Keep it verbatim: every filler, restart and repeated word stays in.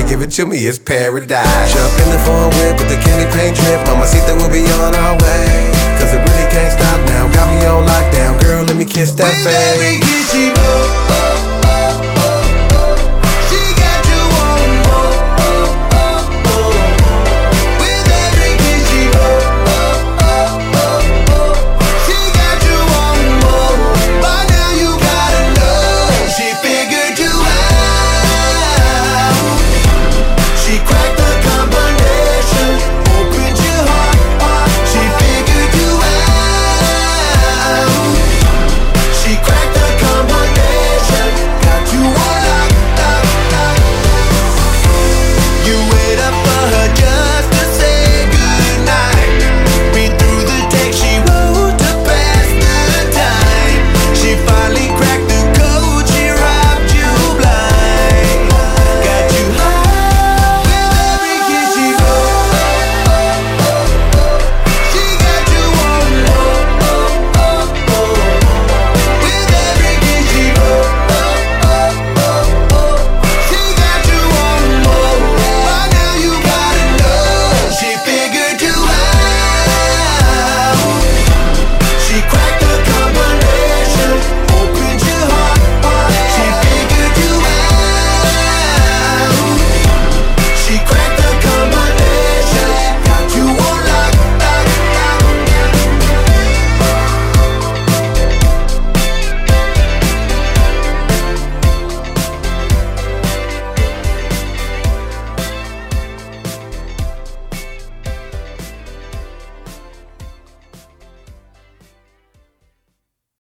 give it to me, it's paradise. Jump in the foreign whip with the candy paint trip. Mamacita will be on our way, cause it really can't stop now. Got me on lockdown, girl, let me kiss that face.